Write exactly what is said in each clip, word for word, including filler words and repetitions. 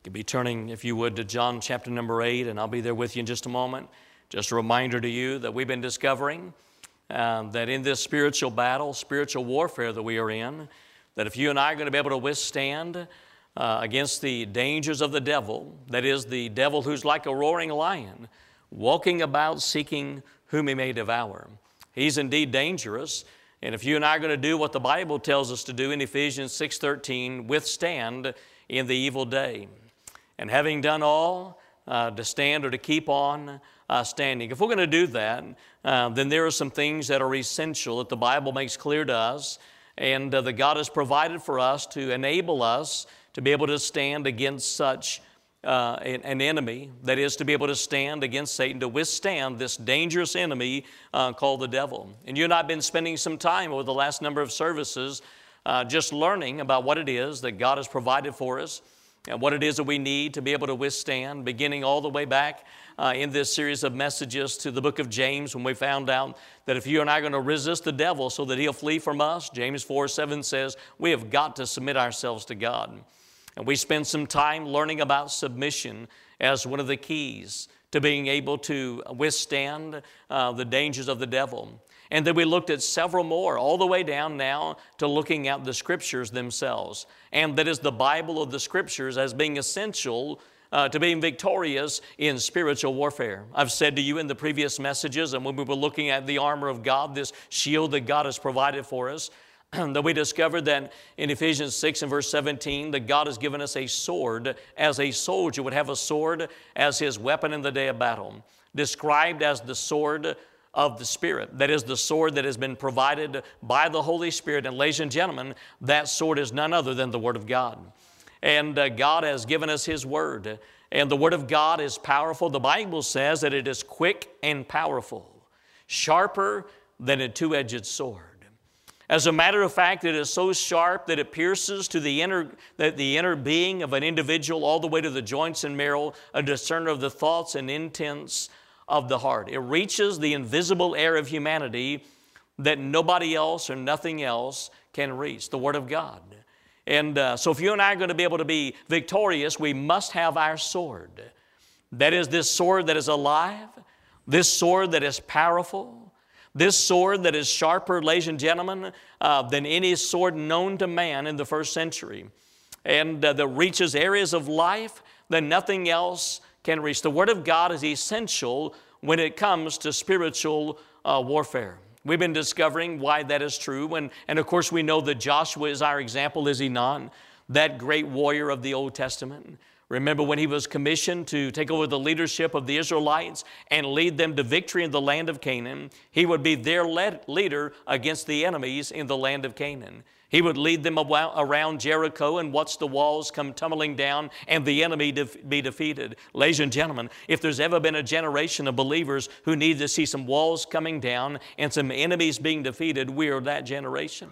You'll be turning, if you would, to John chapter number eight, and I'll be there with you in just a moment. Just a reminder to you that we've been discovering uh, that in this spiritual battle, spiritual warfare that we are in, that if you and I are going to be able to withstand uh, against the dangers of the devil, that is, the devil who's like a roaring lion, walking about seeking whom he may devour. He's indeed dangerous, and if you and I are going to do what the Bible tells us to do in Ephesians six thirteen, withstand in the evil day. And having done all, uh, to stand or to keep on uh, standing. If we're going to do that, uh, then there are some things that are essential that the Bible makes clear to us, and uh, that God has provided for us to enable us to be able to stand against such uh, an, an enemy, that is, to be able to stand against Satan, to withstand this dangerous enemy uh, called the devil. And you and I have been spending some time over the last number of services uh, just learning about what it is that God has provided for us, and what it is that we need to be able to withstand, beginning all the way back uh, in this series of messages to the book of James, when we found out that if you and I are going to resist the devil so that he'll flee from us, James four seven says, we have got to submit ourselves to God. And we spend some time learning about submission as one of the keys to being able to withstand uh, the dangers of the devil. And then we looked at several more, all the way down now to looking at the Scriptures themselves. And that is the Bible of the Scriptures as being essential uh, to being victorious in spiritual warfare. I've said to you in the previous messages, and when we were looking at the armor of God, this shield that God has provided for us, that we discovered that in Ephesians six and verse seventeen, that God has given us a sword, as a soldier would have a sword as his weapon in the day of battle, described as the sword of the Spirit. That is the sword that has been provided by the Holy Spirit. And ladies and gentlemen, that sword is none other than the Word of God. And uh, God has given us His Word. And the Word of God is powerful. The Bible says that it is quick and powerful, sharper than a two-edged sword. As a matter of fact, it is so sharp that it pierces to the inner, that the inner being of an individual all the way to the joints and marrow, a discerner of the thoughts and intents of the heart. It reaches the invisible air of humanity that nobody else or nothing else can reach, the Word of God. And uh, so if you and I are going to be able to be victorious, we must have our sword. That is this sword that is alive, this sword that is powerful, this sword that is sharper, ladies and gentlemen, uh, than any sword known to man in the first century, and uh, that reaches areas of life that nothing else can reach. The Word of God is essential when it comes to spiritual uh, warfare. We've been discovering why that is true. And, and of course, we know that Joshua is our example, is he not? That great warrior of the Old Testament. Remember when he was commissioned to take over the leadership of the Israelites and lead them to victory in the land of Canaan, he would be their leader against the enemies in the land of Canaan. He would lead them around Jericho and watch the walls come tumbling down and the enemy be defeated. Ladies and gentlemen, if there's ever been a generation of believers who need to see some walls coming down and some enemies being defeated, we are that generation.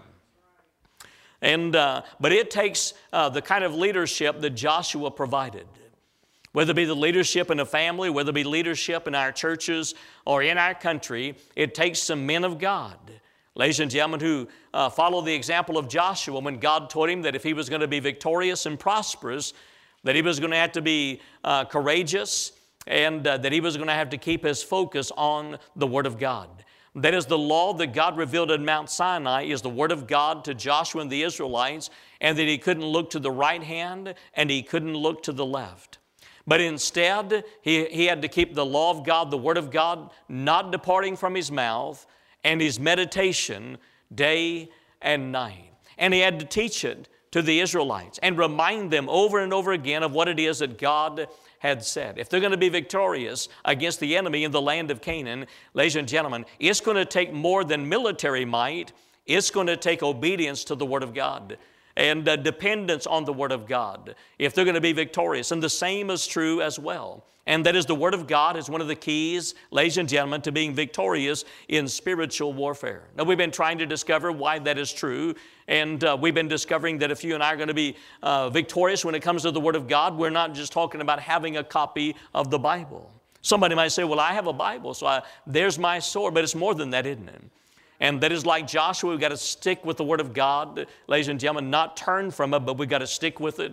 And, uh, but it takes uh, the kind of leadership that Joshua provided. Whether it be the leadership in a family, whether it be leadership in our churches or in our country, it takes some men of God, ladies and gentlemen, who uh, follow the example of Joshua when God told him that if he was going to be victorious and prosperous, that he was going to have to be uh, courageous, and uh, that he was going to have to keep his focus on the Word of God. That is, the law that God revealed at Mount Sinai is the Word of God to Joshua and the Israelites, and that he couldn't look to the right hand and he couldn't look to the left. But instead, he, he had to keep the law of God, the Word of God, not departing from his mouth, and his meditation day and night. And he had to teach it to the Israelites and remind them over and over again of what it is that God had said. If they're going to be victorious against the enemy in the land of Canaan, ladies and gentlemen, it's going to take more than military might. It's going to take obedience to the Word of God and uh, dependence on the Word of God if they're going to be victorious. And the same is true as well. And that is, the Word of God is one of the keys, ladies and gentlemen, to being victorious in spiritual warfare. Now, we've been trying to discover why that is true. And uh, we've been discovering that if you and I are going to be uh, victorious when it comes to the Word of God, we're not just talking about having a copy of the Bible. Somebody might say, well, I have a Bible, so I, there's my sword. But it's more than that, isn't it? And that is like Joshua. We've got to stick with the Word of God, ladies and gentlemen, not turn from it, but we've got to stick with it.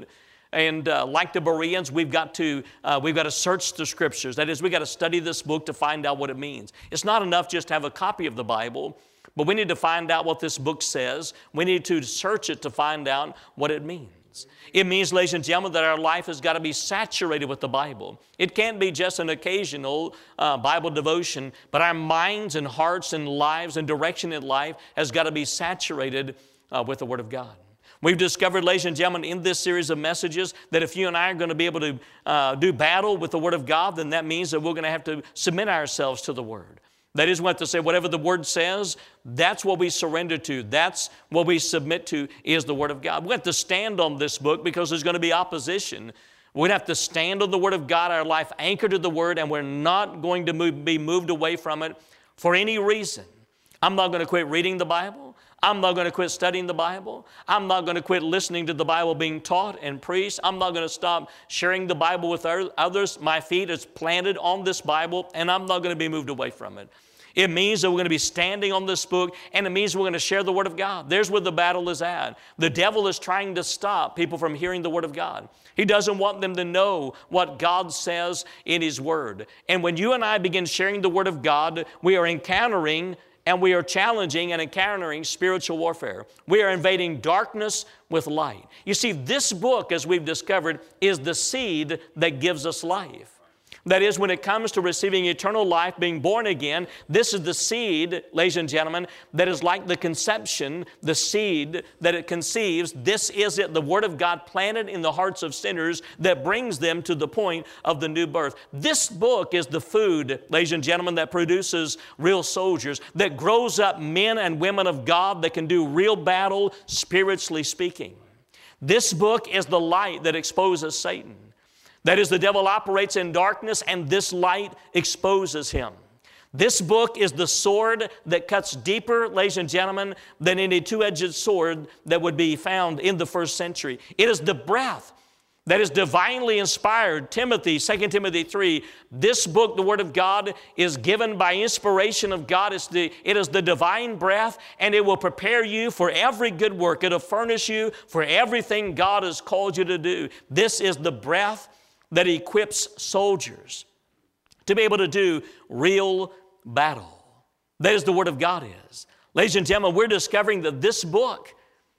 And uh, like the Bereans, we've got to uh, we've got to search the Scriptures. That is, we've got to study this book to find out what it means. It's not enough just to have a copy of the Bible, but we need to find out what this book says. We need to search it to find out what it means. It means, ladies and gentlemen, that our life has got to be saturated with the Bible. It can't be just an occasional uh, Bible devotion, but our minds and hearts and lives and direction in life has got to be saturated uh, with the Word of God. We've discovered, ladies and gentlemen, in this series of messages that if you and I are going to be able to uh, do battle with the Word of God, then that means that we're going to have to submit ourselves to the Word. That is, we have to say whatever the Word says, that's what we surrender to. That's what we submit to is the Word of God. We have to stand on this book because there's going to be opposition. We'd have to stand on the Word of God, our life anchored to the Word, and we're not going to move, be moved away from it for any reason. I'm not going to quit reading the Bible. I'm not going to quit studying the Bible. I'm not going to quit listening to the Bible being taught and preached. I'm not going to stop sharing the Bible with others. My feet is planted on this Bible, and I'm not going to be moved away from it. It means that we're going to be standing on this book, and it means we're going to share the Word of God. There's where the battle is at. The devil is trying to stop people from hearing the Word of God. He doesn't want them to know what God says in His Word. And when you and I begin sharing the Word of God, we are encountering and we are challenging and encountering spiritual warfare. We are invading darkness with light. You see, this book, as we've discovered, is the seed that gives us life. That is, when it comes to receiving eternal life, being born again, this is the seed, ladies and gentlemen, that is like the conception, the seed that it conceives. This is it, the Word of God planted in the hearts of sinners that brings them to the point of the new birth. This book is the food, ladies and gentlemen, that produces real soldiers, that grows up men and women of God that can do real battle, spiritually speaking. This book is the light that exposes Satan. That is, the devil operates in darkness, and this light exposes him. This book is the sword that cuts deeper, ladies and gentlemen, than any two-edged sword that would be found in the first century. It is the breath that is divinely inspired. Timothy, Second Timothy three, this book, the Word of God, is given by inspiration of God. It's the, it is the divine breath, and it will prepare you for every good work. It will furnish you for everything God has called you to do. This is the breath that equips soldiers to be able to do real battle. That is the Word of God is. Ladies and gentlemen, we're discovering that this book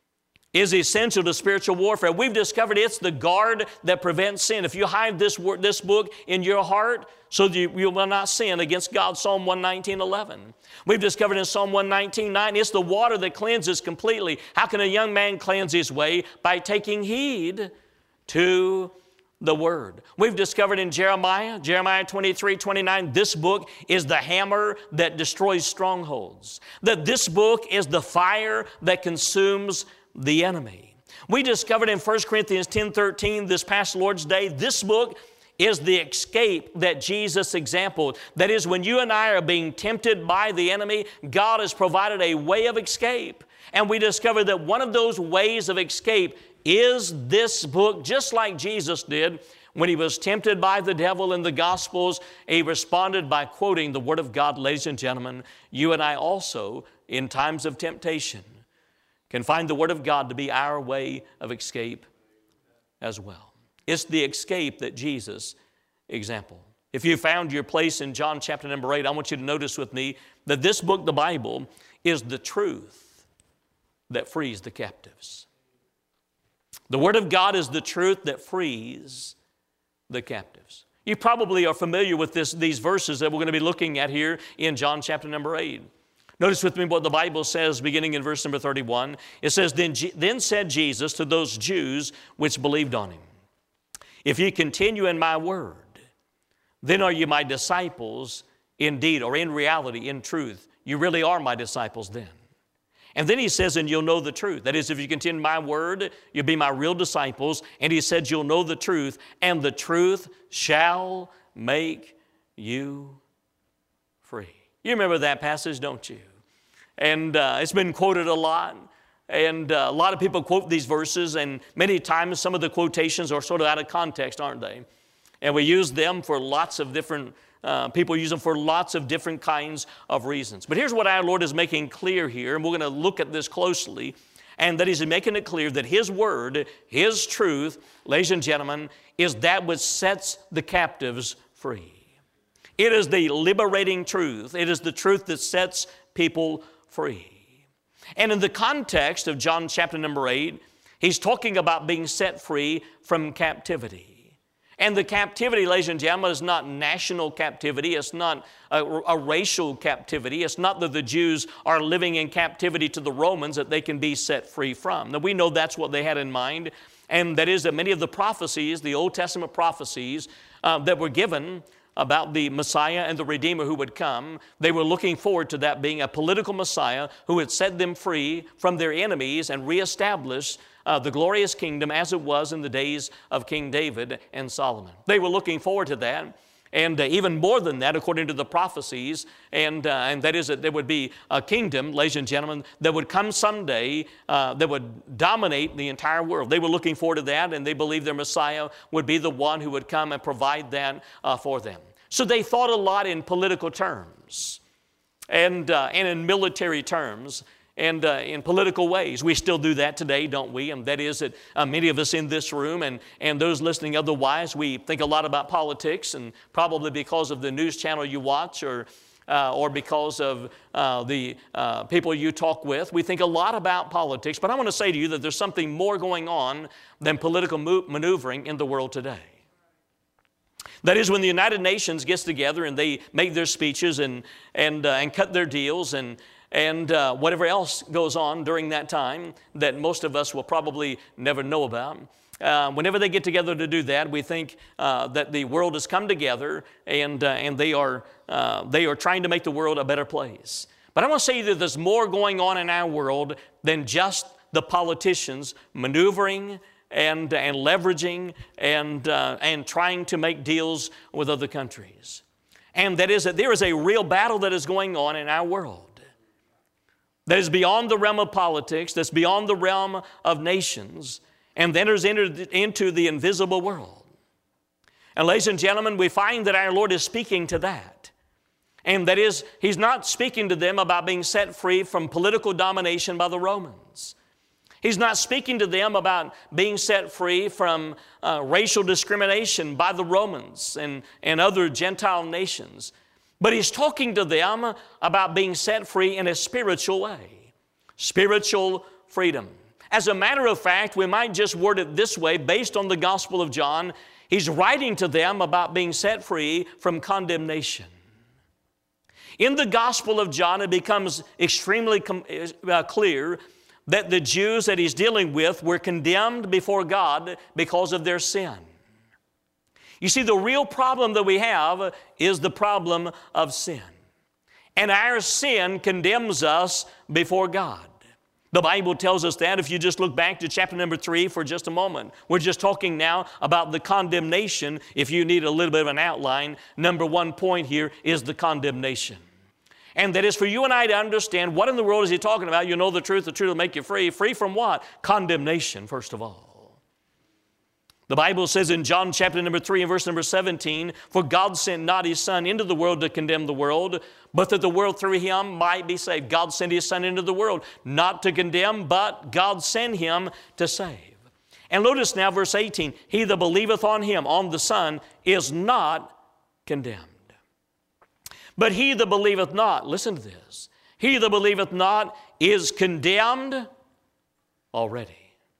is essential to spiritual warfare. We've discovered it's the guard that prevents sin. If you hide this, word, this book in your heart so that you, you will not sin against God, Psalm one nineteen, eleven. We've discovered in Psalm one nineteen, nine, it's the water that cleanses completely. How can a young man cleanse his way? By taking heed to the Word. We've discovered in Jeremiah, Jeremiah twenty-three, twenty-nine, this book is the hammer that destroys strongholds. That this book is the fire that consumes the enemy. We discovered in First Corinthians ten, thirteen, this past Lord's Day, this book is the escape that Jesus exampled. That is, when you and I are being tempted by the enemy, God has provided a way of escape. And we discovered that one of those ways of escape is this book, just like Jesus did when He was tempted by the devil in the Gospels. He responded by quoting the Word of God. Ladies and gentlemen, you and I also, in times of temptation, can find the Word of God to be our way of escape as well. It's the escape that Jesus exampled. If you found your place in John chapter number eight, I want you to notice with me that this book, the Bible, is the truth that frees the captives. The Word of God is the truth that frees the captives. You probably are familiar with this, these verses that we're going to be looking at here in John chapter number eight. Notice with me what the Bible says beginning in verse number thirty-one. It says, Then, then said Jesus to those Jews which believed on Him, If ye continue in my word, then are you my disciples indeed, or in reality, in truth. You really are my disciples then. And then He says, and you'll know the truth. That is, if you continue in my word, you'll be my real disciples. And He said, you'll know the truth, and the truth shall make you free. You remember that passage, don't you? And uh, it's been quoted a lot. And uh, a lot of people quote these verses, and many times some of the quotations are sort of out of context, aren't they? And we use them for lots of different Uh, people use them for lots of different kinds of reasons. But here's what our Lord is making clear here, and we're going to look at this closely and that He's making it clear that His Word, His truth, ladies and gentlemen, is that which sets the captives free. It is the liberating truth. It is the truth that sets people free. And in the context of John chapter number eight, He's talking about being set free from captivity. And the captivity, ladies and gentlemen, is not national captivity. It's not a, a racial captivity. It's not that the Jews are living in captivity to the Romans that they can be set free from. Now, we know that's what they had in mind. And that is that many of the prophecies, the Old Testament prophecies uh, that were given about the Messiah and the Redeemer who would come, they were looking forward to that being a political Messiah who would set them free from their enemies and reestablish Uh, the glorious kingdom as it was in the days of King David and Solomon. They were looking forward to that, and uh, even more than that, according to the prophecies, and, uh, and that is that there would be a kingdom, ladies and gentlemen, that would come someday uh, that would dominate the entire world. They were looking forward to that, and they believed their Messiah would be the one who would come and provide that uh, for them. So they thought a lot in political terms and, uh, and in military terms. And uh, in political ways. We still do that today, don't we? And that is that uh, many of us in this room and, and those listening otherwise, we think a lot about politics, and probably because of the news channel you watch or, uh, or because of uh, the uh, people you talk with. We think a lot about politics, but I want to say to you that there's something more going on than political mo- maneuvering in the world today. That is, when the United Nations gets together and they make their speeches and, and, uh, and cut their deals and And uh, whatever else goes on during that time that most of us will probably never know about. Uh, whenever they get together to do that, we think uh, that the world has come together and, uh, and they, are, uh, they are trying to make the world a better place. But I want to say that there's more going on in our world than just the politicians maneuvering and, and leveraging and, uh, and trying to make deals with other countries. And that is that there is a real battle that is going on in our world that is beyond the realm of politics, that's beyond the realm of nations, and then enters into the invisible world. And ladies and gentlemen, we find that our Lord is speaking to that. And that is, He's not speaking to them about being set free from political domination by the Romans. He's not speaking to them about being set free from uh, racial discrimination by the Romans and, and other Gentile nations. But He's talking to them about being set free in a spiritual way. Spiritual freedom. As a matter of fact, we might just word it this way based on the Gospel of John. He's writing to them about being set free from condemnation. In the Gospel of John, it becomes extremely com- uh, clear that the Jews that He's dealing with were condemned before God because of their sin. You see, the real problem that we have is the problem of sin. And our sin condemns us before God. The Bible tells us that if you just look back to chapter number three for just a moment. We're just talking now about the condemnation. If you need a little bit of an outline, number one point here is the condemnation. And that is for you and I to understand what in the world is He talking about. You know the truth, the truth will make you free. Free from what? Condemnation, first of all. The Bible says in John chapter number three and verse number seventeen, "For God sent not His Son into the world to condemn the world, but that the world through Him might be saved." God sent His Son into the world, not to condemn, but God sent Him to save. And notice now verse eighteen, "He that believeth on Him," on the Son, "is not condemned. But he that believeth not," listen to this, "he that believeth not is condemned already,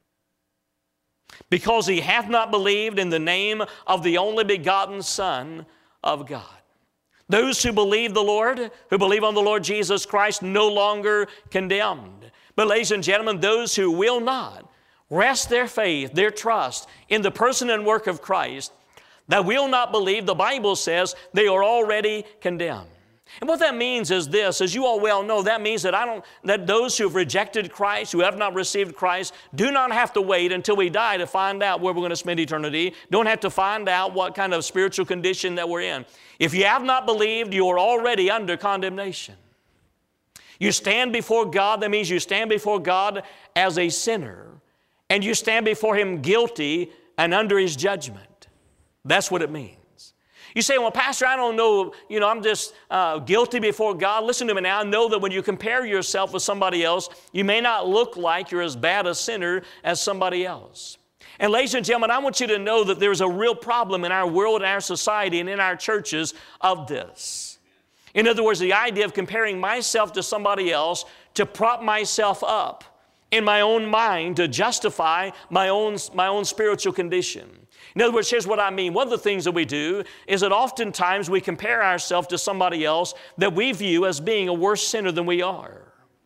because he hath not believed in the name of the only begotten Son of God." Those who believe the Lord, who believe on the Lord Jesus Christ, no longer condemned. But ladies and gentlemen, those who will not rest their faith, their trust in the person and work of Christ, that will not believe, the Bible says they are already condemned. And what that means is this, as you all well know, that means that I don't, that those who have rejected Christ, who have not received Christ, do not have to wait until we die to find out where we're going to spend eternity. Don't have to find out what kind of spiritual condition that we're in. If you have not believed, you are already under condemnation. You stand before God, that means you stand before God as a sinner, and you stand before Him guilty and under His judgment. That's what it means. You say, well, Pastor, I don't know, you know, I'm just uh, guilty before God. Listen to me now. Know that when you compare yourself with somebody else, you may not look like you're as bad a sinner as somebody else. And ladies and gentlemen, I want you to know that there's a real problem in our world, in our society, and in our churches of this. In other words, the idea of comparing myself to somebody else to prop myself up in my own mind to justify my own, my own spiritual condition. In other words, here's what I mean. One of the things that we do is that oftentimes we compare ourselves to somebody else that we view as being a worse sinner than we are.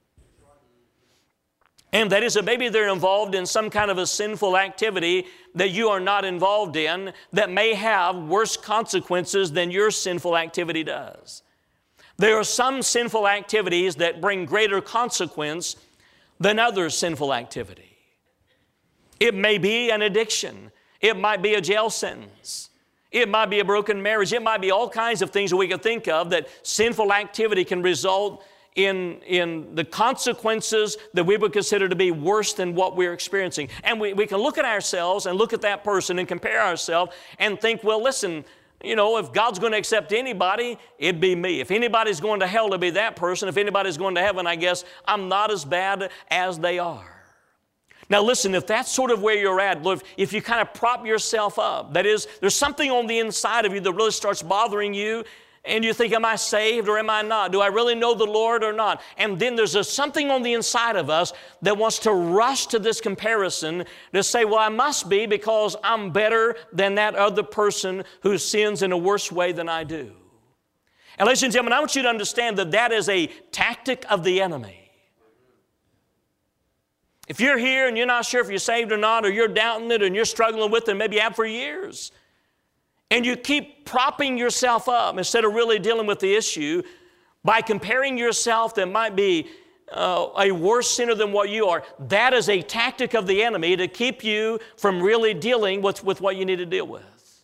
And that is that maybe they're involved in some kind of a sinful activity that you are not involved in that may have worse consequences than your sinful activity does. There are some sinful activities that bring greater consequence than other sinful activity. It may be an addiction. It might be a jail sentence. It might be a broken marriage. It might be all kinds of things that we can think of that sinful activity can result in, in the consequences that we would consider to be worse than what we're experiencing. And we, we can look at ourselves and look at that person and compare ourselves and think, well, listen, you know, if God's going to accept anybody, it'd be me. If anybody's going to hell, it'd be that person. If anybody's going to heaven, I guess I'm not as bad as they are. Now listen, if that's sort of where you're at, if you kind of prop yourself up, that is, there's something on the inside of you that really starts bothering you, and you think, am I saved or am I not? Do I really know the Lord or not? And then there's a, something on the inside of us that wants to rush to this comparison to say, well, I must be because I'm better than that other person who sins in a worse way than I do. And ladies and gentlemen, I want you to understand that that is a tactic of the enemy. If you're here and you're not sure if you're saved or not, or you're doubting it and you're struggling with it, maybe you have for years, and you keep propping yourself up instead of really dealing with the issue by comparing yourself that might be uh, a worse sinner than what you are, that is a tactic of the enemy to keep you from really dealing with, with what you need to deal with.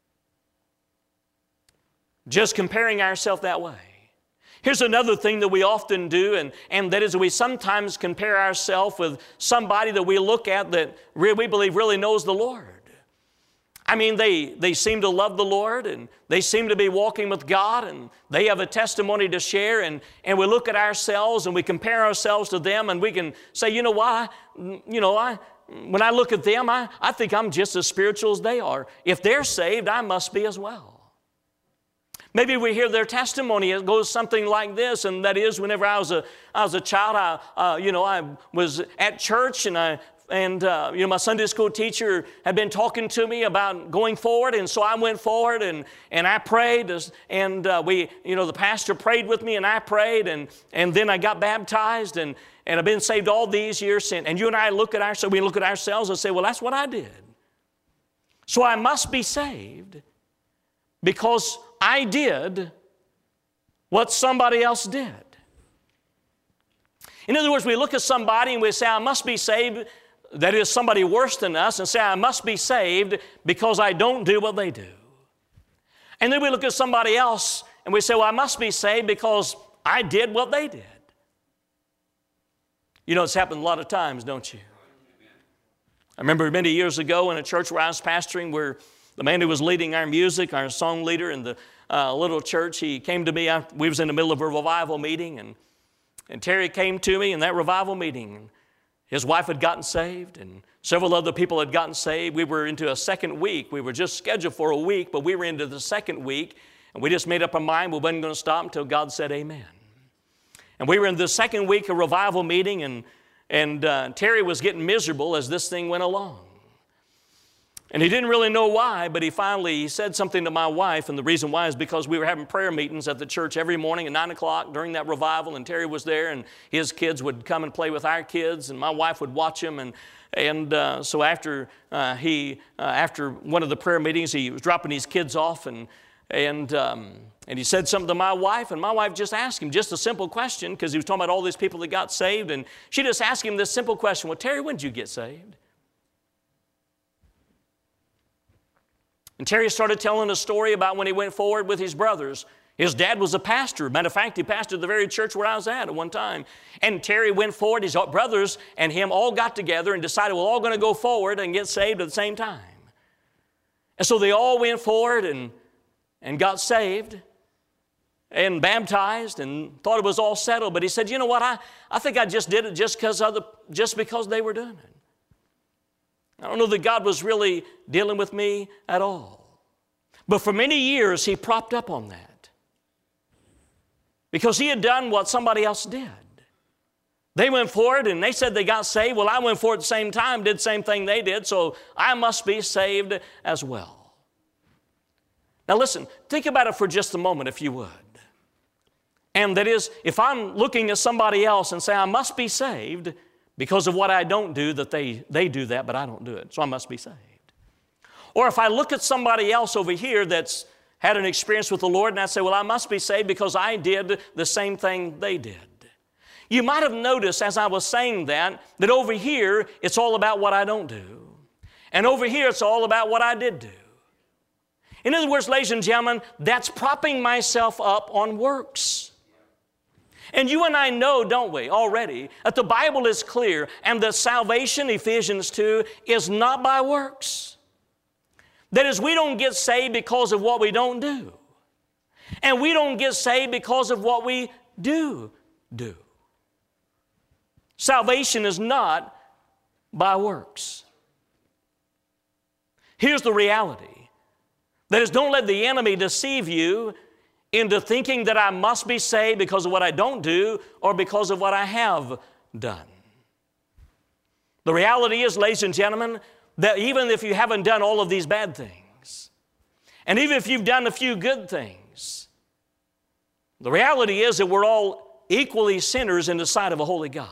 Just comparing ourselves that way. Here's another thing that we often do, and, and that is we sometimes compare ourselves with somebody that we look at that we believe really knows the Lord. I mean, they, they seem to love the Lord, and they seem to be walking with God, and they have a testimony to share, and, and we look at ourselves and we compare ourselves to them, and we can say, you know why? You know, I, when I look at them, I, I think I'm just as spiritual as they are. If they're saved, I must be as well. Maybe we hear their testimony. It goes something like this, and that is, whenever I was a, I was a child, I, uh, you know, I was at church, and I, and uh, you know, my Sunday school teacher had been talking to me about going forward, and so I went forward, and and I prayed, and uh, we, you know, the pastor prayed with me, and I prayed, and and then I got baptized, and and I've been saved all these years since. And you and I look at ourselves, we look at ourselves and say, well, that's what I did. So I must be saved because I did what somebody else did. In other words, we look at somebody and we say, I must be saved, that is somebody worse than us, and say, I must be saved because I don't do what they do. And then we look at somebody else and we say, well, I must be saved because I did what they did. You know, it's happened a lot of times, don't you? I remember many years ago in a church where I was pastoring, where the man who was leading our music, our song leader in the uh, little church, he came to me. After, we was in the middle of a revival meeting, and, and Terry came to me in that revival meeting. His wife had gotten saved, and several other people had gotten saved. We were into a second week. We were just scheduled for a week, but we were into the second week, and we just made up our mind we wasn't going to stop until God said amen. And we were in the second week of revival meeting, and, and uh, Terry was getting miserable as this thing went along. And he didn't really know why, but he finally he said something to my wife, and the reason why is because we were having prayer meetings at the church every morning at nine o'clock during that revival, and Terry was there, and his kids would come and play with our kids, and my wife would watch them, and, and uh, so after, uh, he, uh, after one of the prayer meetings, he was dropping his kids off, and, and, um, and he said something to my wife, and my wife just asked him just a simple question, because he was talking about all these people that got saved, and she just asked him this simple question, well, Terry, when did you get saved? And Terry started telling a story about when he went forward with his brothers. His dad was a pastor. Matter of fact, he pastored the very church where I was at at one time. And Terry went forward. His brothers and him all got together and decided we're all going to go forward and get saved at the same time. And so they all went forward, and and got saved and baptized and thought it was all settled. But he said, you know what, I, I think I just did it just because other, just because they were doing it. I don't know that God was really dealing with me at all. But for many years, he propped up on that because he had done what somebody else did. They went for it and they said they got saved. Well, I went for it at the same time, did the same thing they did, so I must be saved as well. Now listen, think about it for just a moment if you would. And that is, if I'm looking at somebody else and say I must be saved because of what I don't do, that they, they do that, but I don't do it, so I must be saved. Or if I look at somebody else over here that's had an experience with the Lord and I say, well, I must be saved because I did the same thing they did. You might have noticed as I was saying that, that over here it's all about what I don't do. And over here it's all about what I did do. In other words, ladies and gentlemen, that's propping myself up on works. And you and I know, don't we, already, that the Bible is clear and that salvation, Ephesians two, is not by works. That is, we don't get saved because of what we don't do. And we don't get saved because of what we do do. Salvation is not by works. Here's the reality. That is, don't let the enemy deceive you into thinking that I must be saved because of what I don't do or because of what I have done. The reality is, ladies and gentlemen, that even if you haven't done all of these bad things, and even if you've done a few good things, the reality is that we're all equally sinners in the sight of a holy God.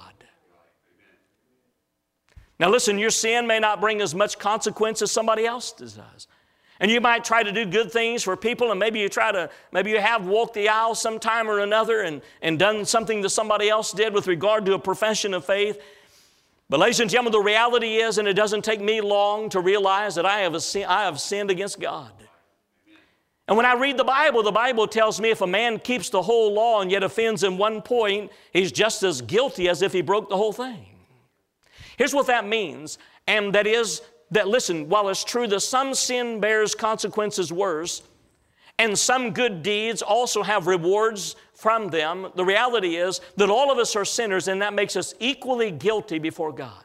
Now listen, your sin may not bring as much consequence as somebody else's does. And you might try to do good things for people, and maybe you try to, maybe you have walked the aisle sometime or another and, and done something that somebody else did with regard to a profession of faith. But ladies and gentlemen, the reality is, and it doesn't take me long to realize that I have, a sin, I have sinned against God. And when I read the Bible, the Bible tells me if a man keeps the whole law and yet offends in one point, he's just as guilty as if he broke the whole thing. Here's what that means, and that is that, listen, while it's true that some sin bears consequences worse, and some good deeds also have rewards from them, the reality is that all of us are sinners, and that makes us equally guilty before God.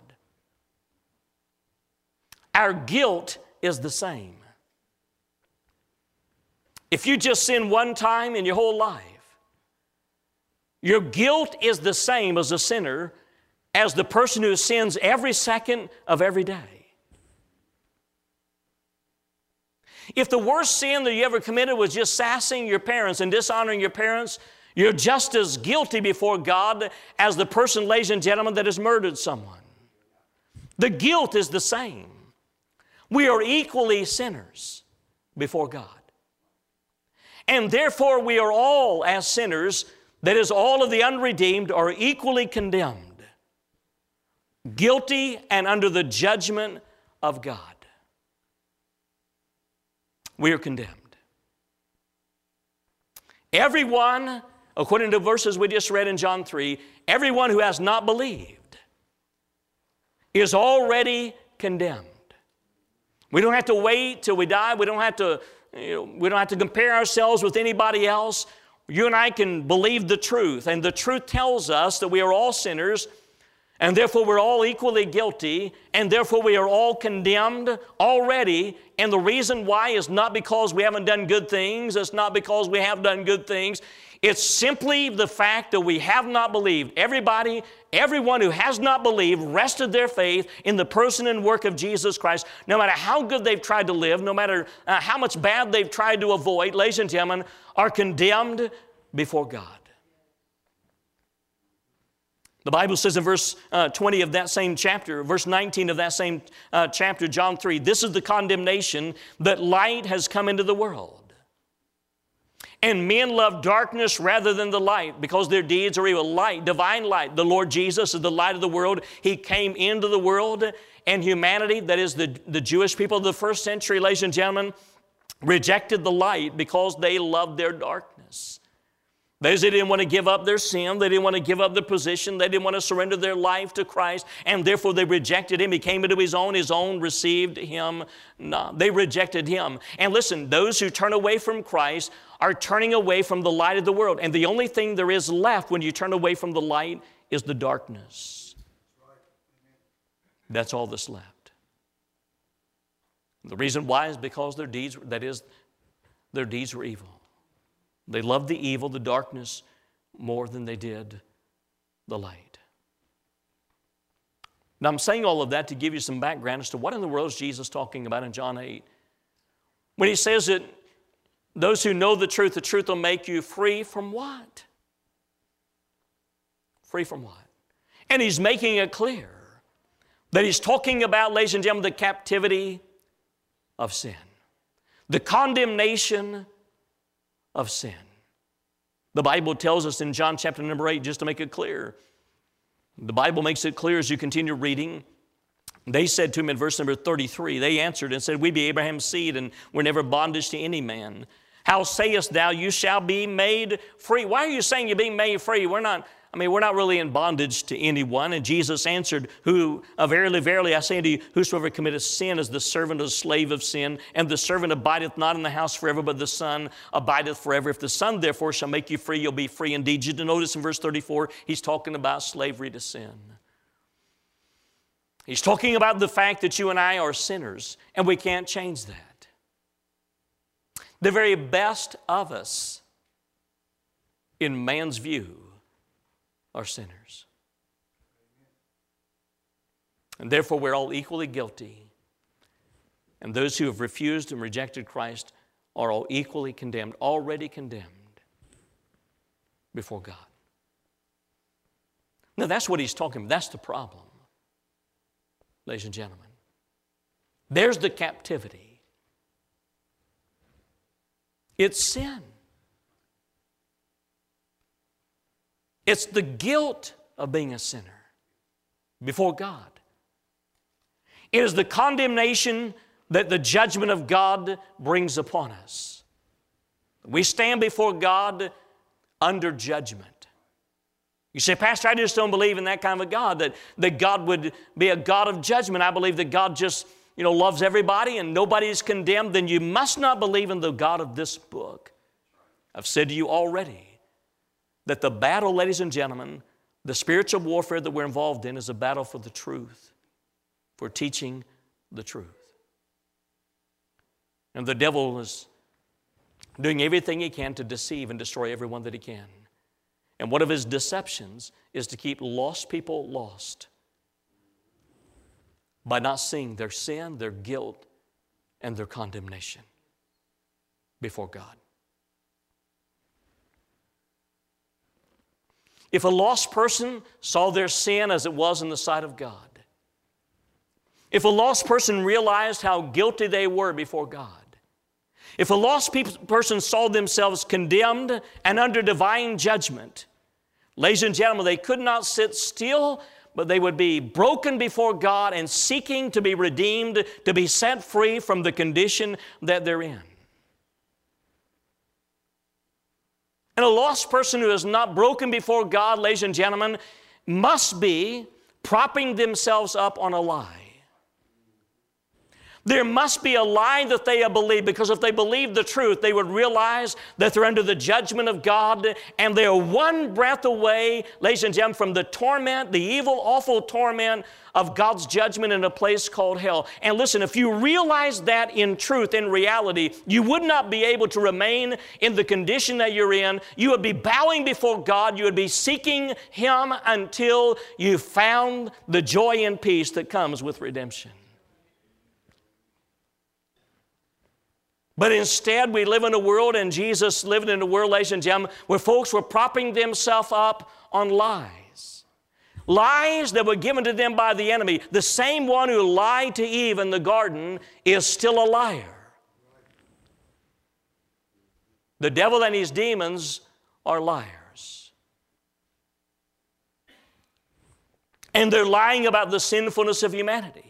Our guilt is the same. If you just sin one time in your whole life, your guilt is the same as a sinner as the person who sins every second of every day. If the worst sin that you ever committed was just sassing your parents and dishonoring your parents, you're just as guilty before God as the person, ladies and gentlemen, that has murdered someone. The guilt is the same. We are equally sinners before God. And therefore we are all, as sinners, that is, all of the unredeemed, are equally condemned. Guilty and under the judgment of God. We are condemned. Everyone, according to verses we just read in John three, everyone who has not believed is already condemned. We don't have to wait till we die. We don't have to, you know, we don't have to compare ourselves with anybody else. You and I can believe the truth, and the truth tells us that we are all sinners, and therefore we're all equally guilty, and therefore we are all condemned already. And the reason why is not because we haven't done good things. It's not because we have done good things. It's simply the fact that we have not believed. Everybody, everyone who has not believed rested their faith in the person and work of Jesus Christ. No matter how good they've tried to live, no matter uh, how much bad they've tried to avoid, ladies and gentlemen, are condemned before God. The Bible says in verse uh, twenty of that same chapter, verse nineteen of that same uh, chapter, John three, this is the condemnation, that light has come into the world. And men love darkness rather than the light, because their deeds are evil. Light, divine light. The Lord Jesus is the light of the world. He came into the world, and humanity, that is the, the Jewish people of the first century, ladies and gentlemen, rejected the light because they loved their darkness. Those that didn't want to give up their sin, they didn't want to give up their position, they didn't want to surrender their life to Christ, and therefore they rejected Him. He came into His own, His own received Him not. They rejected Him. And listen, those who turn away from Christ are turning away from the light of the world. And the only thing there is left when you turn away from the light is the darkness. That's all that's left. The reason why is because their deeds, that is, their deeds were evil. They loved the evil, the darkness, more than they did the light. Now, I'm saying all of that to give you some background as to what in the world is Jesus talking about in John eight. When He says that those who know the truth, the truth will make you free from what? Free from what? And He's making it clear that He's talking about, ladies and gentlemen, the captivity of sin, the condemnation of sin. The Bible tells us in John chapter number eight, just to make it clear, the Bible makes it clear as you continue reading. They said to Him in verse number thirty-three, they answered and said, we be Abraham's seed, and we're never bondage to any man. How sayest thou, you shall be made free? Why are you saying you're being made free? We're not, I mean, we're not really in bondage to anyone. And Jesus answered, who, uh, verily, verily, I say unto you, whosoever committeth sin is the servant or the slave of sin, and the servant abideth not in the house forever, but the Son abideth forever. If the Son, therefore, shall make you free, you'll be free indeed. You notice in verse thirty-four, He's talking about slavery to sin. He's talking about the fact that you and I are sinners, and we can't change that. The very best of us, in man's view, are sinners. And therefore, we're all equally guilty. And those who have refused and rejected Christ are all equally condemned, already condemned before God. Now, that's what He's talking about. That's the problem, ladies and gentlemen. There's the captivity. It's sin. It's the guilt of being a sinner before God. It is the condemnation that the judgment of God brings upon us. We stand before God under judgment. You say, Pastor, I just don't believe in that kind of a God, that, that God would be a God of judgment. I believe that God just, you know, loves everybody and nobody is condemned. Then you must not believe in the God of this book. I've said to you already that the battle, ladies and gentlemen, the spiritual warfare that we're involved in is a battle for the truth, for teaching the truth. And the devil is doing everything he can to deceive and destroy everyone that he can. And one of his deceptions is to keep lost people lost by not seeing their sin, their guilt, and their condemnation before God. If a lost person saw their sin as it was in the sight of God, if a lost person realized how guilty they were before God, if a lost pe- person saw themselves condemned and under divine judgment, ladies and gentlemen, they could not sit still, but they would be broken before God and seeking to be redeemed, to be set free from the condition that they're in. And a lost person who is not broken before God, ladies and gentlemen, must be propping themselves up on a lie. There must be a lie that they have believed, because if they believed the truth, they would realize that they're under the judgment of God and they are one breath away, ladies and gentlemen, from the torment, the evil, awful torment of God's judgment in a place called hell. And listen, if you realize that in truth, in reality, you would not be able to remain in the condition that you're in. You would be bowing before God. You would be seeking Him until you found the joy and peace that comes with redemption. But instead, we live in a world, and Jesus lived in a world, ladies and gentlemen, where folks were propping themselves up on lies. Lies that were given to them by the enemy. The same one who lied to Eve in the garden is still a liar. The devil and his demons are liars. And they're lying about the sinfulness of humanity.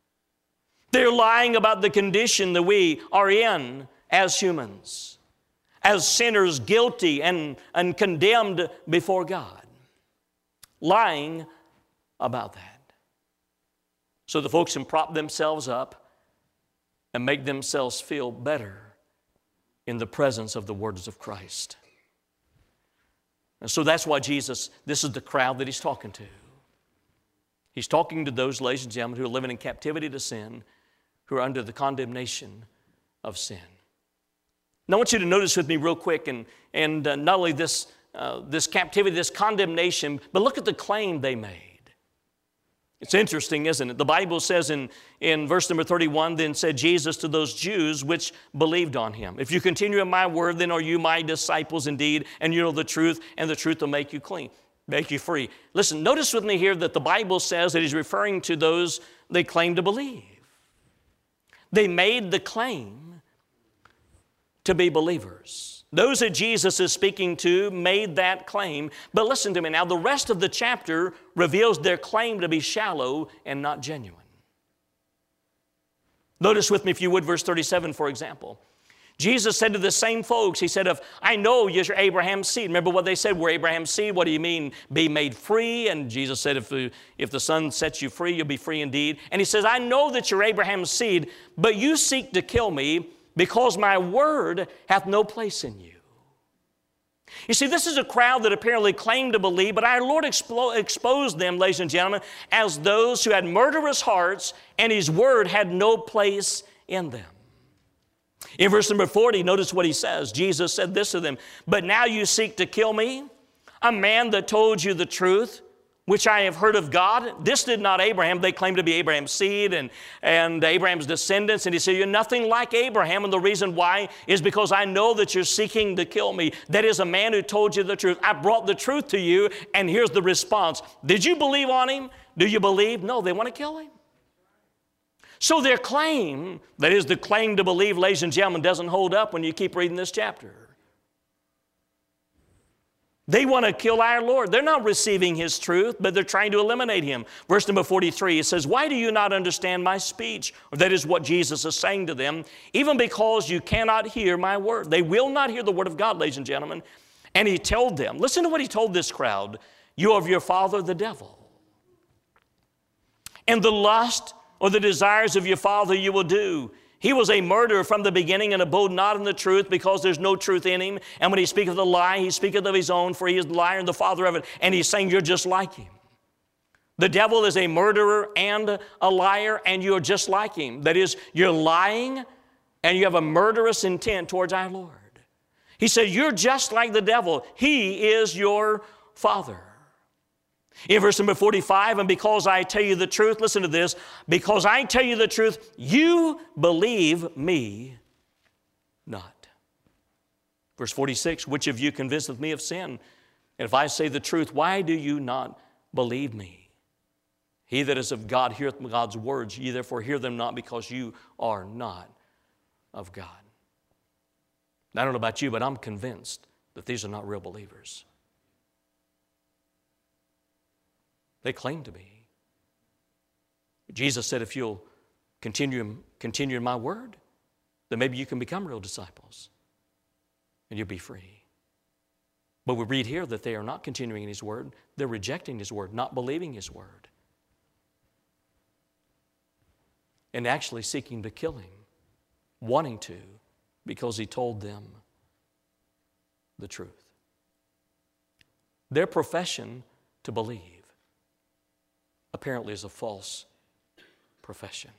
They're lying about the condition that we are in as humans. as sinners guilty and, and condemned before God. Lying about that. So the folks can prop themselves up and make themselves feel better in the presence of the words of Christ. And so that's why Jesus, this is the crowd that he's talking to. He's talking to those, ladies and gentlemen, who are living in captivity to sin, who are under the condemnation of sin. Now I want you to notice with me real quick, and, and uh, not only this, uh, this captivity, this condemnation, but look at the claim they made. It's interesting, isn't it? The Bible says in, in verse number thirty-one, then said Jesus to those Jews which believed on him, if you continue in my word, then are you my disciples indeed, and you know the truth, and the truth will make you clean, make you free. Listen, notice with me here that the Bible says that he's referring to those they claim to believe. They made the claim to be believers. Those that Jesus is speaking to made that claim. But listen to me now, the rest of the chapter reveals their claim to be shallow and not genuine. Notice with me, if you would, verse thirty-seven, for example. Jesus said to the same folks, he said, if I know you're Abraham's seed. Remember what they said, we're Abraham's seed. What do you mean, be made free? And Jesus said, if the, if the Son sets you free, you'll be free indeed. And he says, I know that you're Abraham's seed, but you seek to kill me because my word hath no place in you. You see, this is a crowd that apparently claimed to believe, but our Lord expo- exposed them, ladies and gentlemen, as those who had murderous hearts, and his word had no place in them. In verse number forty, notice what he says. Jesus said this to them, but now you seek to kill me, a man that told you the truth, which I have heard of God. This did not Abraham. They claimed to be Abraham's seed and, and Abraham's descendants. And he said, you're nothing like Abraham. And the reason why is because I know that you're seeking to kill me. That is a man who told you the truth. I brought the truth to you. And here's the response. Did you believe on him? Do you believe? No, they want to kill him. So their claim, that is the claim to believe, ladies and gentlemen, doesn't hold up when you keep reading this chapter. They want to kill our Lord. They're not receiving his truth, but they're trying to eliminate him. Verse number forty-three, it says, why do you not understand my speech? That is what Jesus is saying to them. Even because you cannot hear my word. They will not hear the word of God, ladies and gentlemen. And he told them, listen to what he told this crowd. You are of your father, the devil. And the lust or the desires of your father you will do. He was a murderer from the beginning and abode not in the truth because there's no truth in him. And when he speaketh a lie, he speaketh of his own, for he is the liar and the father of it. And he's saying you're just like him. The devil is a murderer and a liar, and you're just like him. That is, you're lying and you have a murderous intent towards our Lord. He said, you're just like the devil. He is your father. In verse number forty-five, and because I tell you the truth, listen to this, because I tell you the truth, you believe me not. Verse forty-six, which of you convinceth me of sin? And if I say the truth, why do you not believe me? He that is of God heareth God's words, ye therefore hear them not, because you are not of God. I don't know about you, but I'm convinced that these are not real believers. They claim to be. Jesus said, if you'll continue, continue in my word, then maybe you can become real disciples and you'll be free. But we read here that they are not continuing in his word. They're rejecting his word, not believing his word, and actually seeking to kill him, wanting to, because he told them the truth. Their profession to believe apparently is a false profession.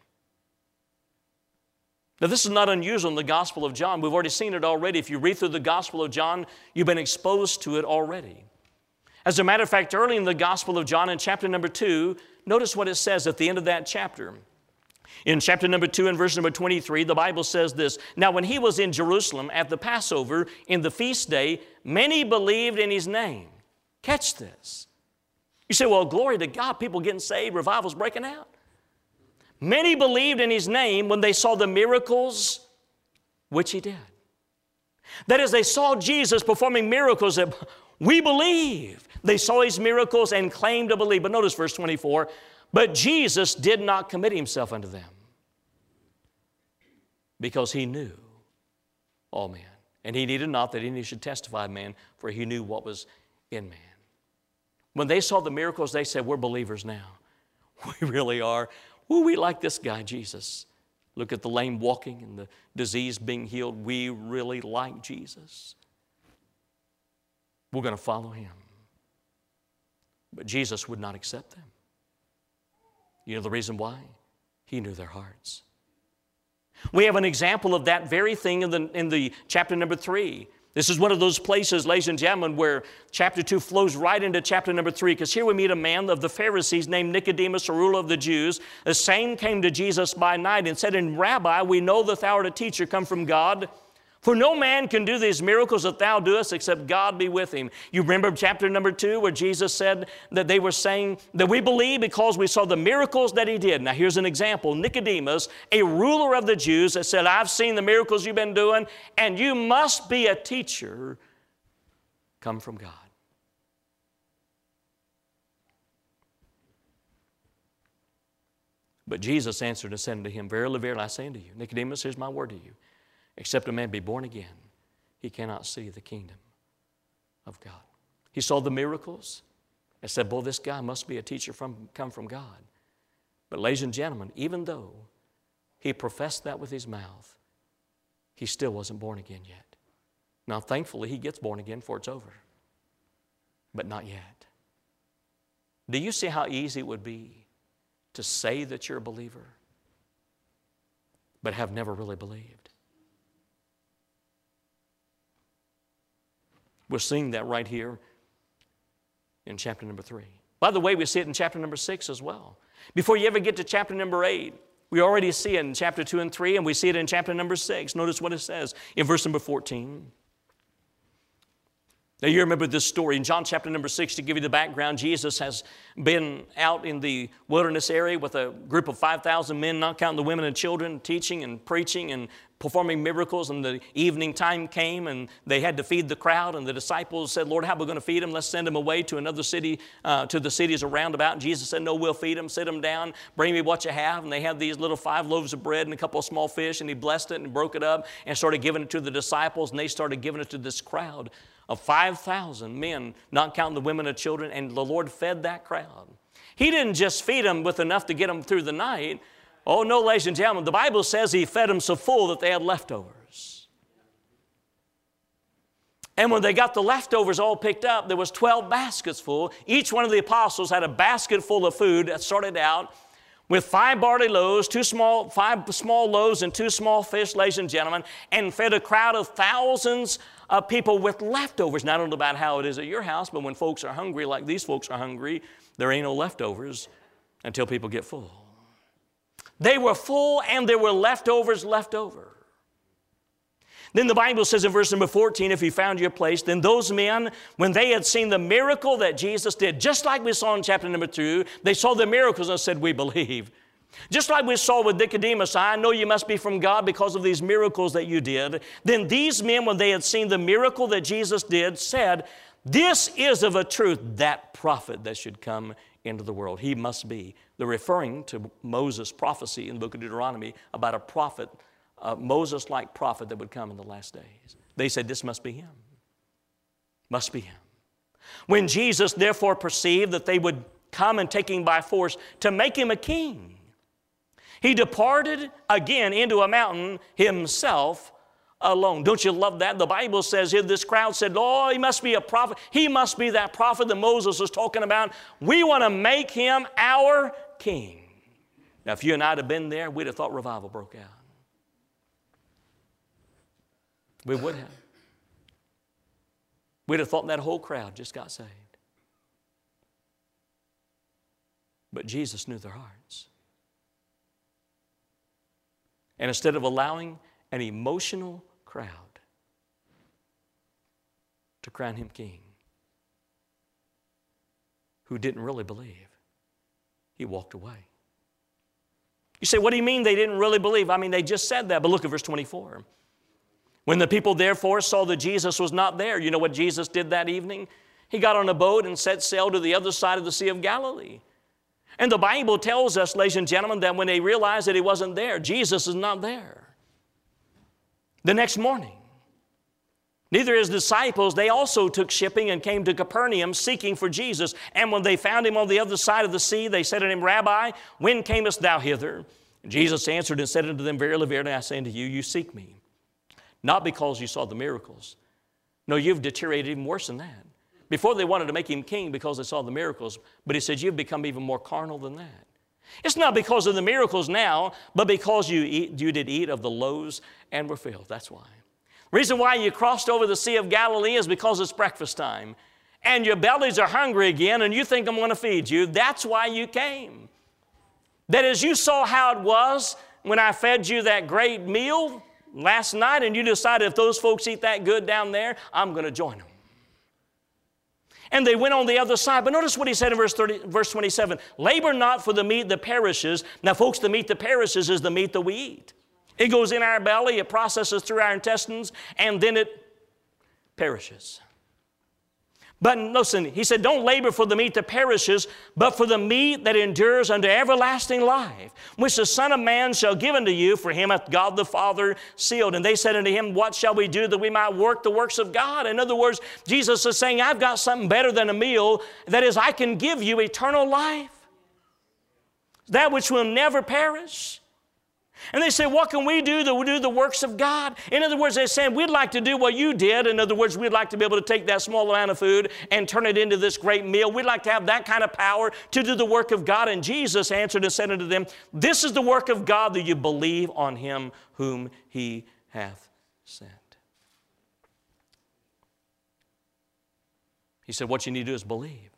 Now, this is not unusual in the Gospel of John. We've already seen it already. If you read through the Gospel of John, you've been exposed to it already. As a matter of fact, early in the Gospel of John, in chapter number two, notice what it says at the end of that chapter. In chapter number two and verse number twenty-three, the Bible says this, now when he was in Jerusalem at the Passover, in the feast day, many believed in his name. Catch this. You say, well, glory to God, people getting saved, revival's breaking out. Many believed in his name when they saw the miracles which he did. That is, they saw Jesus performing miracles that we believe. They saw his miracles and claimed to believe. But notice verse twenty-four, but Jesus did not commit himself unto them because he knew all men. And he needed not that any should testify of man, for he knew what was in man. When they saw the miracles, they said, we're believers now. We really are. Ooh, we like this guy, Jesus. Look at the lame walking and the disease being healed. We really like Jesus. We're going to follow him. But Jesus would not accept them. You know the reason why? He knew their hearts. We have an example of that very thing in the, in the chapter number three. This is one of those places, ladies and gentlemen, where chapter two flows right into chapter number three, because here we meet a man of the Pharisees named Nicodemus, a ruler of the Jews. The same came to Jesus by night and said, "And Rabbi, we know that thou art a teacher come from God. For no man can do these miracles that thou doest except God be with him." You remember chapter number two where Jesus said that they were saying that we believe because we saw the miracles that he did. Now here's an example. Nicodemus, a ruler of the Jews, that said, "I've seen the miracles you've been doing, and you must be a teacher come from God." But Jesus answered and said unto him, "Verily, verily, I say unto you, Nicodemus, here's my word to you. Except a man be born again, he cannot see the kingdom of God." He saw the miracles and said, boy, this guy must be a teacher from, come from God. But ladies and gentlemen, even though he professed that with his mouth, he still wasn't born again yet. Now, thankfully, he gets born again before it's over. But not yet. Do you see how easy it would be to say that you're a believer, but have never really believed? We're seeing that right here in chapter number three. By the way, we see it in chapter number six as well. Before you ever get to chapter number eight, we already see it in chapter two and three, and we see it in chapter number six. Notice what it says in verse number fourteen. Now you remember this story in John chapter number six. To give you the background, Jesus has been out in the wilderness area with a group of five thousand men, not counting the women and children, teaching and preaching and performing miracles. And the evening time came and they had to feed the crowd. And the disciples said, "Lord, how are we going to feed them? Let's send them away to another city, uh, to the cities around about." And Jesus said, "No, we'll feed them. Sit them down. Bring me what you have." And they had these little five loaves of bread and a couple of small fish. And he blessed it and broke it up and started giving it to the disciples. And they started giving it to this crowd of five thousand men, not counting the women and children. And the Lord fed that crowd. He didn't just feed them with enough to get them through the night. Oh, no, ladies and gentlemen, the Bible says he fed them so full that they had leftovers. And when they got the leftovers all picked up, there was twelve baskets full. Each one of the apostles had a basket full of food that started out with five barley loaves, two small, five small loaves and two small fish, ladies and gentlemen, and fed a crowd of thousands of people with leftovers. Now, I don't know about how it is at your house, but when folks are hungry like these folks are hungry, there ain't no leftovers until people get full. They were full and there were leftovers left over. Then the Bible says in verse number fourteen, if you found your place, then those men, when they had seen the miracle that Jesus did, just like we saw in chapter number two, they saw the miracles and said, "We believe." Just like we saw with Nicodemus, "I know you must be from God because of these miracles that you did." Then these men, when they had seen the miracle that Jesus did, said, "This is of a truth that prophet that should come into the world. He must be." They're referring to Moses' prophecy in the book of Deuteronomy about a prophet, a Moses-like prophet that would come in the last days. They said, "This must be him. Must be him." When Jesus therefore perceived that they would come and take him by force to make him a king, he departed again into a mountain himself alone. Don't you love that? The Bible says here this crowd said, "Oh, he must be a prophet. He must be that prophet that Moses was talking about. We want to make him our king." Now, if you and I had been there, we'd have thought revival broke out. We would have. We'd have thought that whole crowd just got saved. But Jesus knew their hearts. And instead of allowing an emotional crowd to crown him king, who didn't really believe, he walked away. You say, what do you mean they didn't really believe? I mean, they just said that, but look at verse twenty-four. When the people therefore saw that Jesus was not there, you know what Jesus did that evening? He got on a boat and set sail to the other side of the Sea of Galilee. And the Bible tells us, ladies and gentlemen, that when they realized that he wasn't there, Jesus is not there. The next morning, Neither his disciples, they also took shipping and came to Capernaum seeking for Jesus. And when they found him on the other side of the sea, they said to him, Rabbi, when camest thou hither? And Jesus answered and said unto them, Verily, verily, I say unto you, you seek me, not because you saw the miracles. No, you've deteriorated even worse than that. Before they wanted to make him king because they saw the miracles, but he said, you've become even more carnal than that. It's not because of the miracles now, but because you, eat, you did eat of the loaves and were filled. That's why. The reason why you crossed over the Sea of Galilee is because it's breakfast time. And your bellies are hungry again, and you think I'm going to feed you. That's why you came. That is, you saw how it was when I fed you that great meal last night, and you decided if those folks eat that good down there, I'm going to join them. And they went on the other side. But notice what he said in verse, thirty, verse twenty-seven. Labor not for the meat that perishes. Now, folks, the meat that perishes is the meat that we eat. It goes in our belly, it processes through our intestines, and then it perishes. But listen, he said, don't labor for the meat that perishes, but for the meat that endures unto everlasting life, which the Son of Man shall give unto you, for him hath God the Father sealed. And they said unto him, what shall we do that we might work the works of God? In other words, Jesus is saying, I've got something better than a meal. That is, I can give you eternal life, that which will never perish. And they say, what can we do to do the works of God? In other words, they're saying, we'd like to do what you did. In other words, we'd like to be able to take that small amount of food and turn it into this great meal. We'd like to have that kind of power to do the work of God. And Jesus answered and said unto them, this is the work of God, that you believe on him whom he hath sent. He said, what you need to do is believe.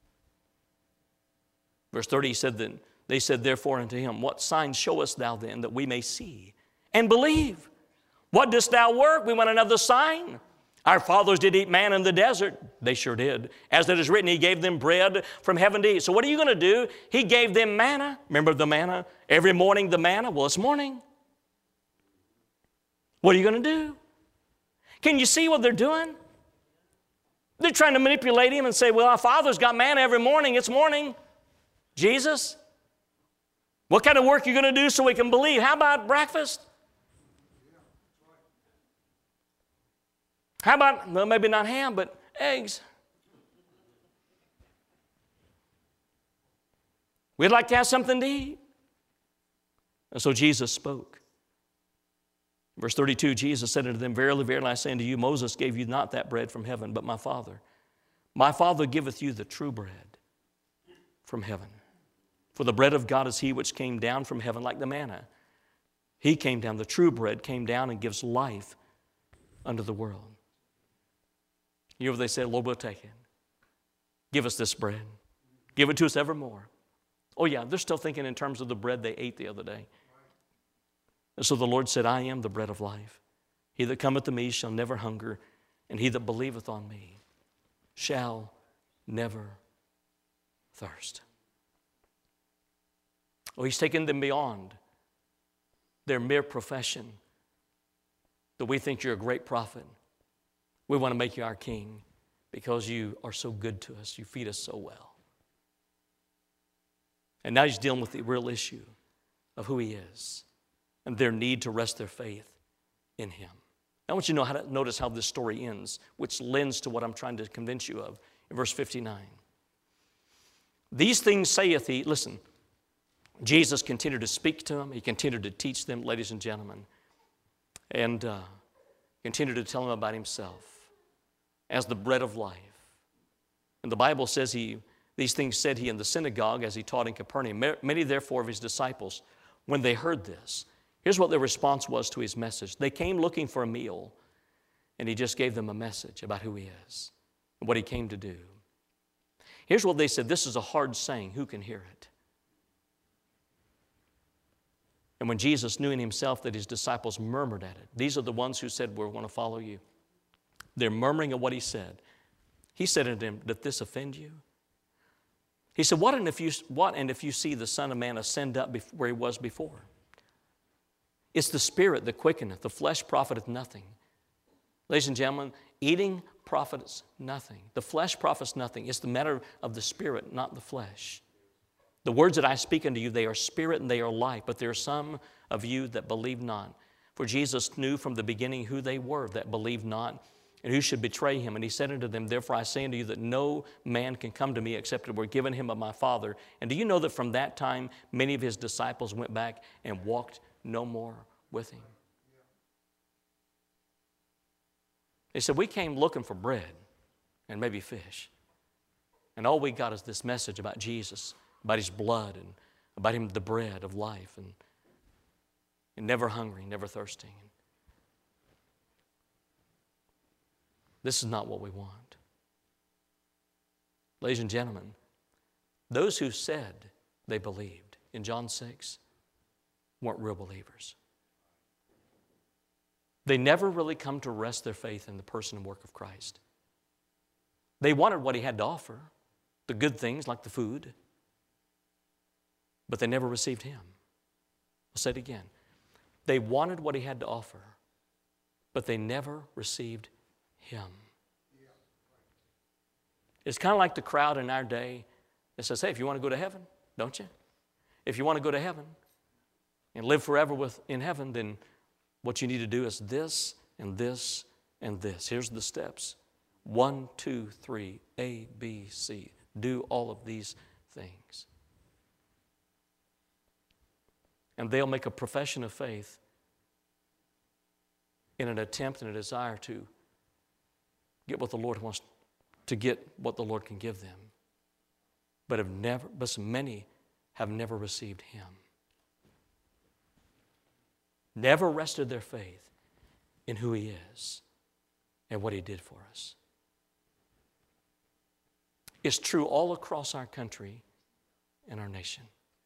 Verse thirty, he said that, they said, therefore unto him, what sign showest thou then, that we may see and believe? What dost thou work? We want another sign. Our fathers did eat manna in the desert. They sure did. As it is written, he gave them bread from heaven to eat. So what are you going to do? He gave them manna. Remember the manna? Every morning the manna. Well, it's morning. What are you going to do? Can you see what they're doing? They're trying to manipulate him and say, well, our father's got manna every morning. It's morning. Jesus, what kind of work are you going to do so we can believe? How about breakfast? How about, well, maybe not ham, but eggs? We'd like to have something to eat. And so Jesus spoke. Verse thirty-two, Jesus said unto them, verily, verily, I say unto you, Moses gave you not that bread from heaven, but my Father. My Father giveth you the true bread from heaven. For the bread of God is he which came down from heaven like the manna. He came down, the true bread came down and gives life unto the world. You know what they said? Lord, we'll take it. Give us this bread. Give it to us evermore. Oh yeah, they're still thinking in terms of the bread they ate the other day. And so the Lord said, I am the bread of life. He that cometh to me shall never hunger, and he that believeth on me shall never thirst. Oh, he's taken them beyond their mere profession that we think you're a great prophet. We want to make you our king because you are so good to us. You feed us so well. And now he's dealing with the real issue of who he is and their need to rest their faith in him. I want you to know how to notice how this story ends, which lends to what I'm trying to convince you of in verse fifty-nine. These things saith he, listen, Jesus continued to speak to them. He continued to teach them, ladies and gentlemen, and uh, continued to tell them about himself as the bread of life. And the Bible says he, these things said he in the synagogue as he taught in Capernaum. Many therefore of his disciples, when they heard this, here's what their response was to his message. They came looking for a meal, and he just gave them a message about who he is and what he came to do. Here's what they said. This is a hard saying. Who can hear it? And when Jesus knew in himself that his disciples murmured at it, these are the ones who said, we're going to follow you. They're murmuring at what he said. He said unto them, did this offend you? He said, what and if you, what and if you see the Son of Man ascend up where he was before? It's the Spirit that quickeneth, the flesh profiteth nothing. Ladies and gentlemen, eating profits nothing. The flesh profits nothing. It's the matter of the Spirit, not the flesh. The words that I speak unto you, they are spirit and they are life, but there are some of you that believe not. For Jesus knew from the beginning who they were that believed not, and who should betray him? And he said unto them, Therefore I say unto you that no man can come to me except it were given him of my Father. And do you know that from that time many of his disciples went back and walked no more with him? They said, we came looking for bread and maybe fish. And all we got is this message about Jesus, about his blood, and about him, the bread of life, and, and never hungry, never thirsting. This is not what we want. Ladies and gentlemen, those who said they believed in John six weren't real believers. They never really come to rest their faith in the person and work of Christ. They wanted what he had to offer, the good things like the food, but they never received him. I'll say it again. They wanted what he had to offer, but they never received him. It's kind of like the crowd in our day that says, hey, if you want to go to heaven, don't you? If you want to go to heaven and live forever with, in heaven, then what you need to do is this and this and this. Here's the steps. One, two, three, A, B, C. Do all of these things. And they'll make a profession of faith in an attempt and a desire to get what the Lord wants, to get what the Lord can give them. But have never, but many have never received him. Never rested their faith in who he is and what he did for us. It's true all across our country and our nation.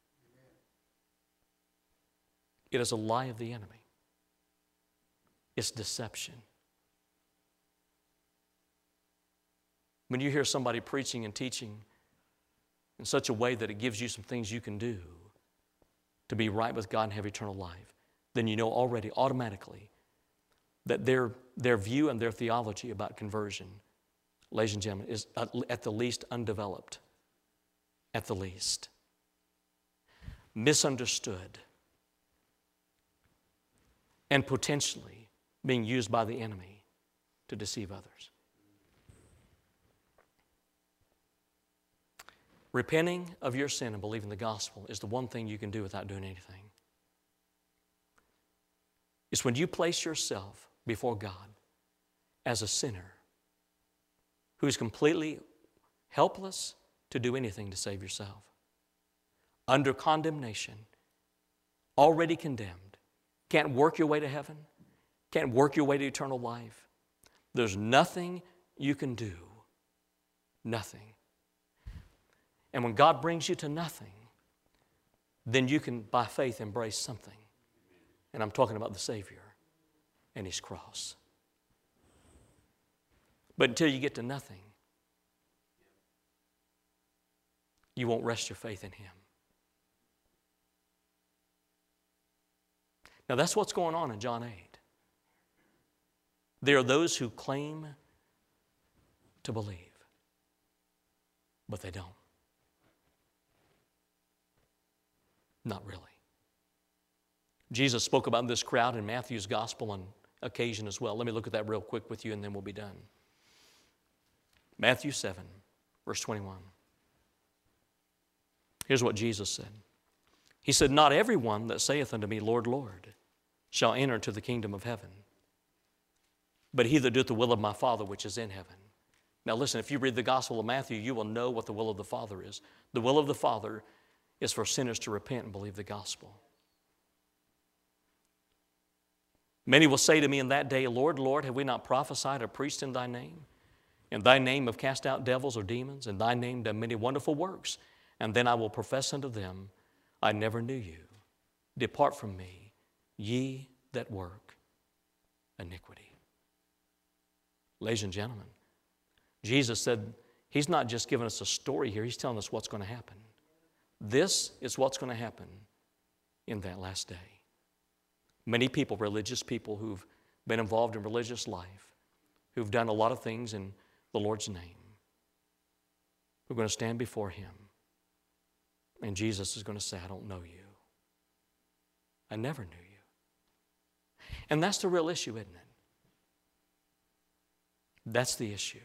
It is a lie of the enemy. It's deception. When you hear somebody preaching and teaching in such a way that it gives you some things you can do to be right with God and have eternal life, then you know already, automatically, that their, their view and their theology about conversion, ladies and gentlemen, is at the least undeveloped. At the least. Misunderstood. And potentially being used by the enemy to deceive others. Repenting of your sin and believing the gospel is the one thing you can do without doing anything. It's when you place yourself before God as a sinner who is completely helpless to do anything to save yourself, under condemnation, already condemned, can't work your way to heaven, can't work your way to eternal life. There's nothing you can do. Nothing. And when God brings you to nothing, then you can, by faith, embrace something. And I'm talking about the Savior and his cross. But until you get to nothing, you won't rest your faith in him. Now that's what's going on in John eight. There are those who claim to believe, but they don't. Not really. Jesus spoke about this crowd in Matthew's gospel on occasion as well. Let me look at that real quick with you and then we'll be done. Matthew seven, verse twenty-one. Here's what Jesus said. He said, Not everyone that saith unto me, Lord, Lord, shall enter into the kingdom of heaven, but he that doeth the will of my Father which is in heaven. Now listen, if you read the Gospel of Matthew, you will know what the will of the Father is. The will of the Father is for sinners to repent and believe the gospel. Many will say to me in that day, Lord, Lord, have we not prophesied or preached in thy name? In thy name have cast out devils or demons, in thy name done many wonderful works. And then I will profess unto them, I never knew you. Depart from me, ye that work iniquity. Ladies and gentlemen, Jesus said he's not just giving us a story here, he's telling us what's going to happen. This is what's going to happen in that last day. Many people, religious people who've been involved in religious life, who've done a lot of things in the Lord's name, we're going to stand before him. And Jesus is going to say, I don't know you. I never knew you. And that's the real issue, isn't it? That's the issue.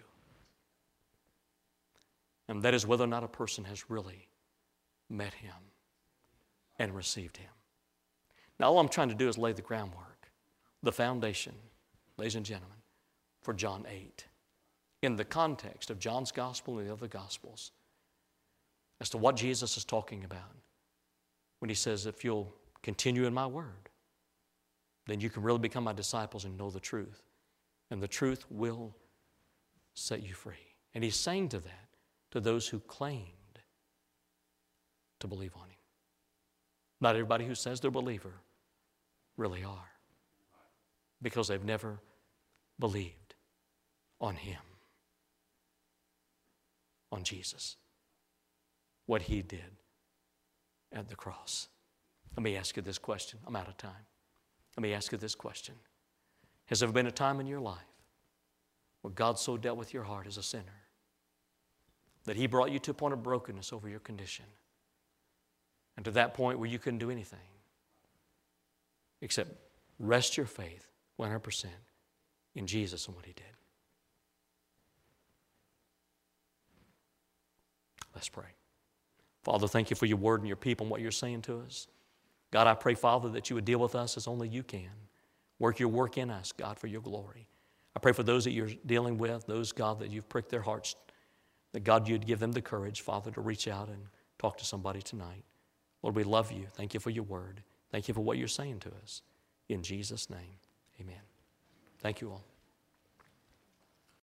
And that is whether or not a person has really met Him and received Him. Now, all I'm trying to do is lay the groundwork, the foundation, ladies and gentlemen, for John eight, in the context of John's gospel and the other gospels, as to what Jesus is talking about when He says, if you'll continue in my word, then you can really become my disciples and know the truth. And the truth will set you free. And He's saying to that, to those who claimed to believe on Him. Not everybody who says they're a believer really are, because they've never believed on Him, on Jesus, what He did at the cross. Let me ask you this question. I'm out of time. Let me ask you this question. Has there ever been a time in your life where God so dealt with your heart as a sinner that He brought you to a point of brokenness over your condition, and to that point where you couldn't do anything except rest your faith one hundred percent in Jesus and what He did? Let's pray. Father, thank You for Your word and Your people and what You're saying to us. God, I pray, Father, that You would deal with us as only You can. Work Your work in us, God, for Your glory. I pray for those that You're dealing with, those, God, that You've pricked their hearts, that, God, You'd give them the courage, Father, to reach out and talk to somebody tonight. Lord, we love You. Thank You for Your word. Thank You for what You're saying to us. In Jesus' name, amen. Thank you all.